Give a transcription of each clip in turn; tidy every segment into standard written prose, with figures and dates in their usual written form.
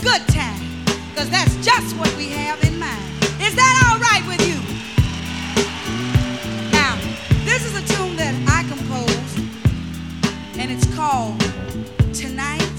good time, because that's just what we have in mind. Is that all right with you? Now, this is a tune that I composed, and it's called Tonight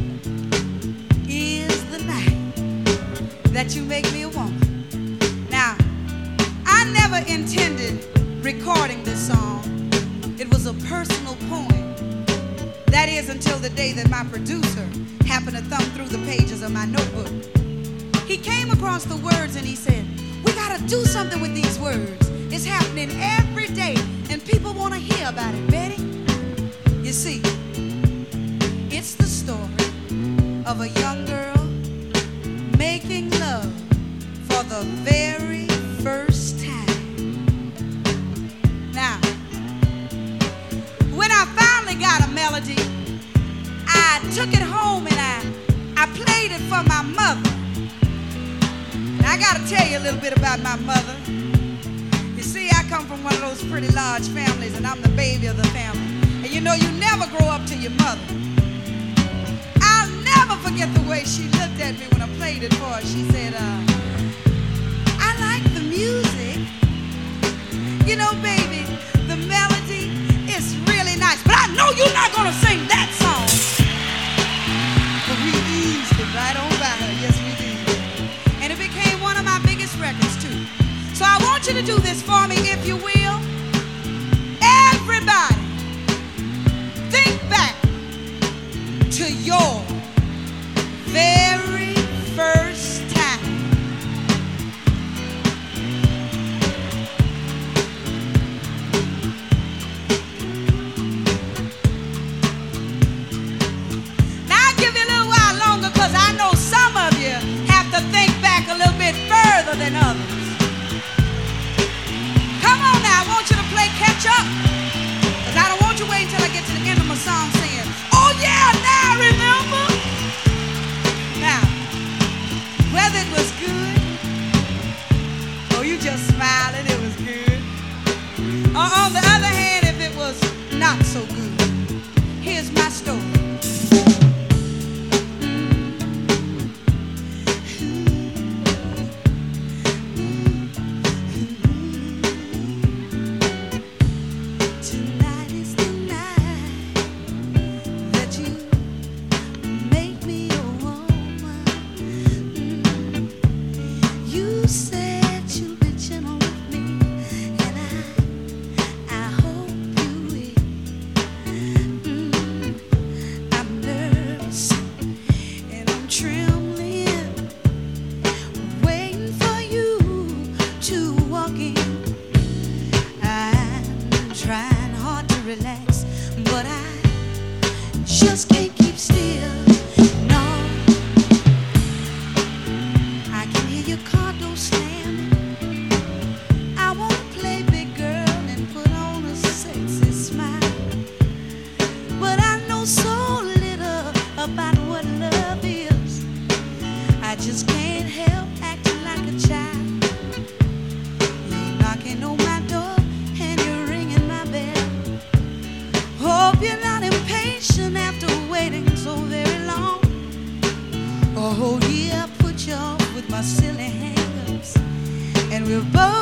Is the Night That You Make Me a Woman. Now, I never intended recording this song. It was a personal poem. That is, until the day that my producer happened to thumb through the pages of my notebook. He came across the words and he said, we gotta do something with these words. It's happening every day and people wanna hear about it, Betty. You see, it's the story of a young girl making love for the very first time. Now, when I finally got a melody, I took it home and I played it for my mother. Now, I gotta tell you a little bit about my mother. You see, I come from one of those pretty large families and I'm the baby of the family. And you know, you never grow up to your mother. I'll never forget the way she looked at me when I played it for her. She said, I like the music. You know, baby, the melody is really nice, but I know you're not gonna sing that song. But we eased it right on by her, yes we did. And it became one of my biggest records too. So I want you to do this for me, if you will. Everybody, think back to your very first time. Because I know some of you have to think back a little bit further than others. Come on now, I want you to play catch up. Because I don't want you waiting until I get to the end of my song saying, oh yeah, now I remember. Now, whether it was good, or you just smiling, it was good. Or on the other hand, if it was not so good, here's my story. Silly hang-ups, and we're both